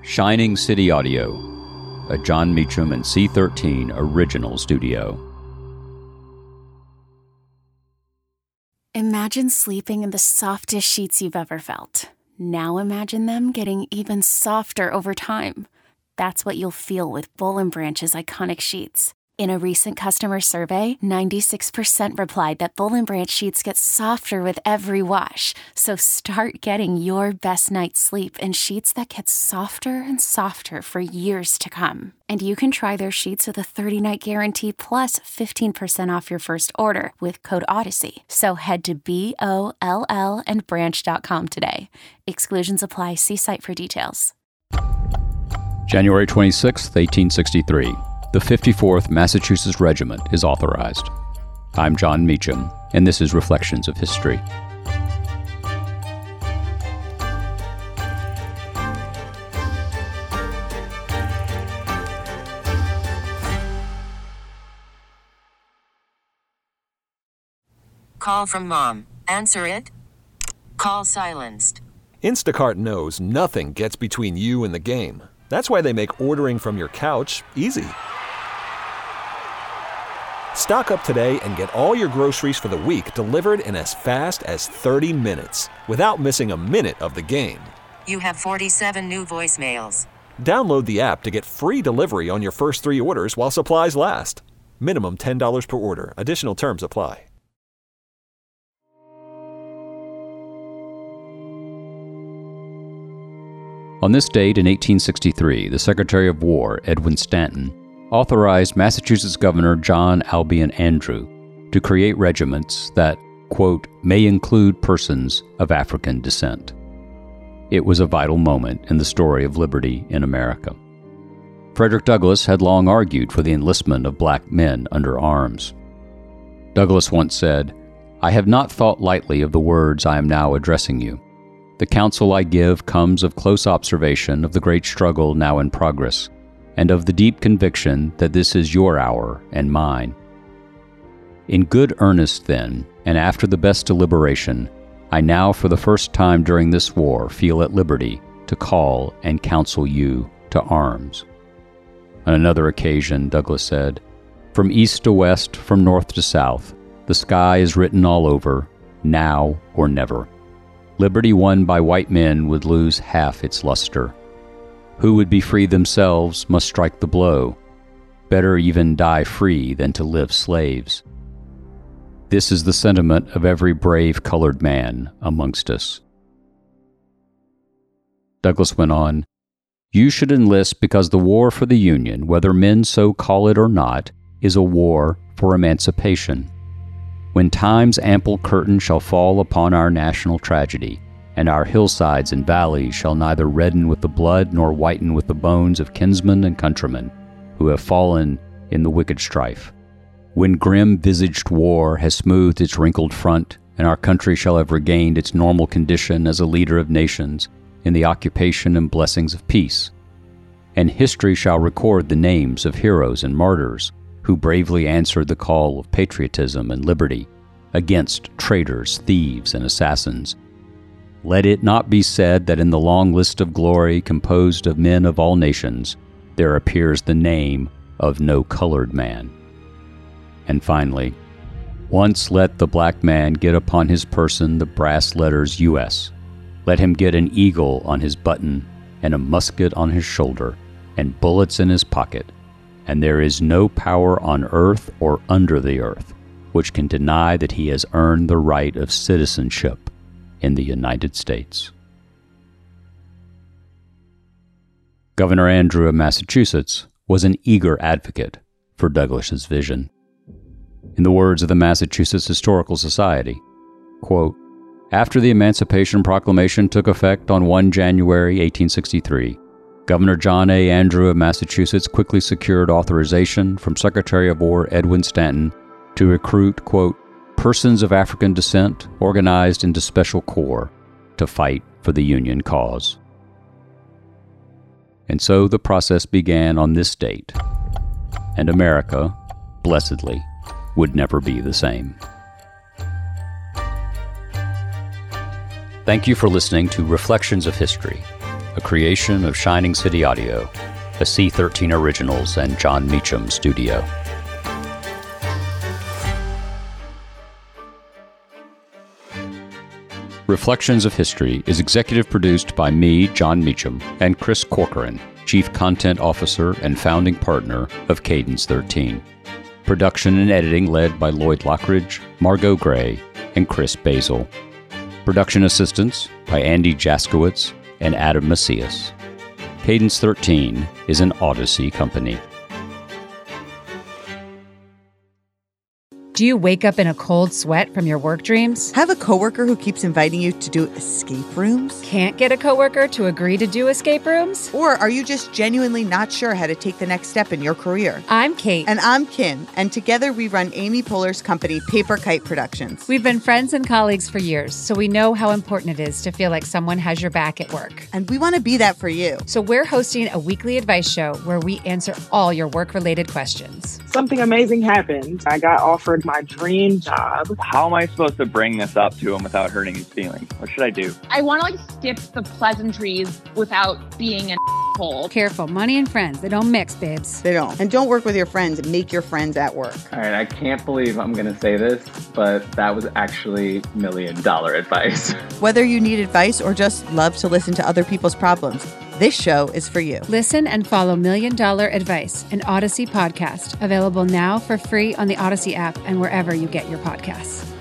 Shining City Audio, a Jon Meacham and C13 original studio. Imagine sleeping in the softest sheets you've ever felt. Now imagine them getting even softer over time. That's what you'll feel with Boll & Branch's iconic sheets. In a recent customer survey, 96% replied that Boll & Branch sheets get softer with every wash. So start getting your best night's sleep in sheets that get softer and softer for years to come. And you can try their sheets with a 30-night guarantee plus 15% off your first order with code Odyssey. So head to BOLLandbranch.com today. Exclusions apply. See site for details. January 26, 1863. The 54th Massachusetts Regiment is authorized. I'm Jon Meacham, and this is Reflections of History. Call from mom. Answer it. Call silenced. Instacart knows nothing gets between you and the game. That's why they make ordering from your couch easy. Stock up today and get all your groceries for the week delivered in as fast as 30 minutes without missing a minute of the game. You have 47 new voicemails. Download the app to get free delivery on your first 3 orders while supplies last. Minimum $10 per order. Additional terms apply. On this date in 1863, the Secretary of War, Edwin Stanton, authorized Massachusetts Governor John Albion Andrew to create regiments that, quote, may include persons of African descent. It was a vital moment in the story of liberty in America. Frederick Douglass had long argued for the enlistment of black men under arms. Douglass once said, "I have not thought lightly of the words I am now addressing you. The counsel I give comes of close observation of the great struggle now in progress, and of the deep conviction that this is your hour and mine. In good earnest, then, and after the best deliberation, I now for the first time during this war feel at liberty to call and counsel you to arms." On another occasion, Douglass said, "From east to west, from north to south, the sky is written all over, now or never. Liberty won by white men would lose half its luster. Who would be free themselves must strike the blow. Better even die free than to live slaves. This is the sentiment of every brave colored man amongst us." Douglass went on, "You should enlist because the war for the Union, whether men so call it or not, is a war for emancipation. When time's ample curtain shall fall upon our national tragedy, and our hillsides and valleys shall neither redden with the blood nor whiten with the bones of kinsmen and countrymen who have fallen in the wicked strife. When grim-visaged war has smoothed its wrinkled front, and our country shall have regained its normal condition as a leader of nations in the occupation and blessings of peace, and history shall record the names of heroes and martyrs who bravely answered the call of patriotism and liberty against traitors, thieves, and assassins. Let it not be said that in the long list of glory composed of men of all nations, there appears the name of no colored man. And finally, once let the black man get upon his person the brass letters U.S. Let him get an eagle on his button and a musket on his shoulder and bullets in his pocket, and there is no power on earth or under the earth which can deny that he has earned the right of citizenship in the United States." Governor Andrew of Massachusetts was an eager advocate for Douglass's vision. In the words of the Massachusetts Historical Society, quote, "After the Emancipation Proclamation took effect on 1 January 1863, Governor John A. Andrew of Massachusetts quickly secured authorization from Secretary of War Edwin Stanton to recruit, quote, persons of African descent organized into special corps to fight for the Union cause." And so the process began on this date, and America, blessedly, would never be the same. Thank you for listening to Reflections of History, a creation of Shining City Audio, a C13 Originals and John Meacham studio. Reflections of History is executive produced by me, John Meacham, and Chris Corcoran, Chief Content Officer and founding partner of Cadence 13. Production and editing led by Lloyd Lockridge, Margot Gray, and Chris Basil. Production assistance by Andy Jaskowitz and Adam Macias. Cadence 13 is an Odyssey company. Do you wake up in a cold sweat from your work dreams? Have a coworker who keeps inviting you to do escape rooms? Can't get a coworker to agree to do escape rooms? Or are you just genuinely not sure how to take the next step in your career? I'm Kate. And I'm Kim. And together we run Amy Poehler's company, Paper Kite Productions. We've been friends and colleagues for years, so we know how important it is to feel like someone has your back at work. And we want to be that for you. So we're hosting a weekly advice show where we answer all your work-related questions. Something amazing happened. I got offered my dream job. How am I supposed to bring this up to him without hurting his feelings? What should I do? I want to skip the pleasantries without being an asshole. Careful, money and friends, they don't mix, babes. They don't. And don't work with your friends. Make your friends at work. All right, I can't believe I'm going to say this, but that was actually $1 million advice. Whether you need advice or just love to listen to other people's problems, this show is for you. Listen and follow $1 Million Advice, an Odyssey podcast, available now for free on the Odyssey app and wherever you get your podcasts.